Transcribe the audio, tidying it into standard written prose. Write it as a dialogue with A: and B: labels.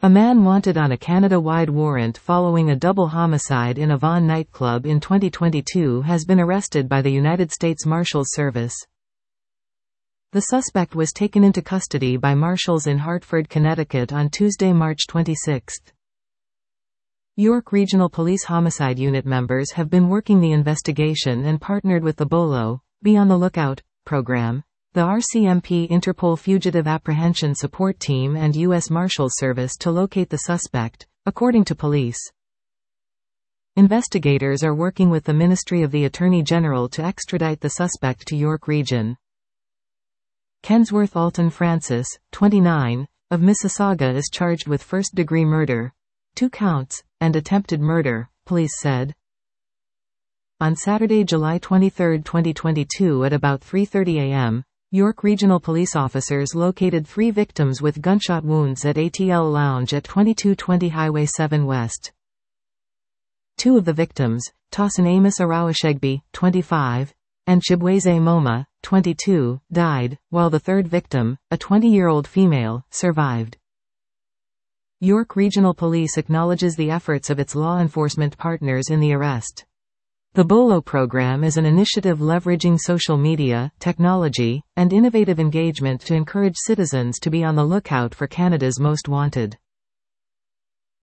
A: A man wanted on a Canada-wide warrant following a double homicide in a Vaughan nightclub in 2022 has been arrested by the United States Marshals Service. The suspect was taken into custody by marshals in Hartford, Connecticut on Tuesday, March 26. York Regional Police Homicide Unit members have been working the investigation and partnered with the BOLO, Be on the Lookout, program, the RCMP Interpol Fugitive Apprehension Support Team and U.S. Marshals Service to locate the suspect, according to police. Investigators are working with the Ministry of the Attorney General to extradite the suspect to York Region. Kensworth Alton Francis, 29, of Mississauga is charged with first-degree murder, 2 counts, and attempted murder, police said. On Saturday, July 23, 2022 at about 3:30 a.m., York Regional Police officers located 3 victims with gunshot wounds at ATL Lounge at 2220 Highway 7 West. 2 of the victims, Tossin Amos Arawashegbe, 25, and Chibweze Moma, 22, died, while the third victim, a 20-year-old female, survived. York Regional Police acknowledges the efforts of its law enforcement partners in the arrest. The BOLO program is an initiative leveraging social media, technology, and innovative engagement to encourage citizens to be on the lookout for Canada's most wanted.